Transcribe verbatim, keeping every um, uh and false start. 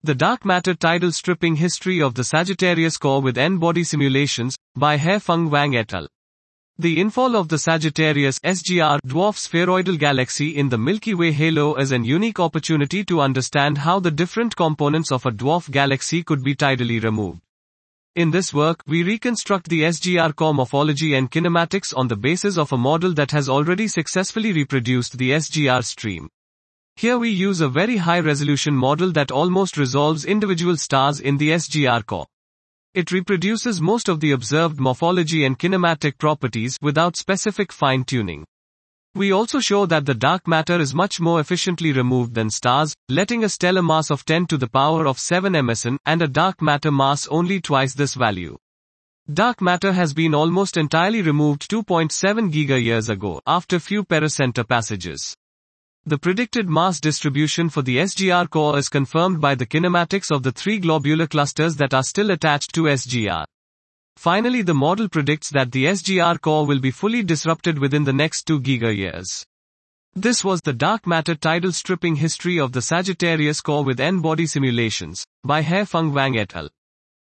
The Dark Matter Tidal Stripping History of the Sagittarius Core with N-Body Simulations, by Haifeng Wang et al. The infall of the Sagittarius S G R dwarf spheroidal galaxy in the Milky Way halo is an unique opportunity to understand how the different components of a dwarf galaxy could be tidally removed. In this work, we reconstruct the S G R core morphology and kinematics on the basis of a model that has already successfully reproduced the S G R stream. Here we use a very high-resolution model that almost resolves individual stars in the S G R core. It reproduces most of the observed morphology and kinematic properties without specific fine-tuning. We also show that the dark matter is much more efficiently removed than stars, letting a stellar mass of ten to the power of seven meson, and a dark matter mass only twice this value. Dark matter has been almost entirely removed two point seven giga-years ago, after few pericenter passages. The predicted mass distribution for the S G R core is confirmed by the kinematics of the three globular clusters that are still attached to S G R. Finally, the model predicts that the S G R core will be fully disrupted within the next two giga-years. This was the Dark Matter Tidal Stripping History of the Sagittarius Core with N-Body Simulations, by Haifeng Wang et al.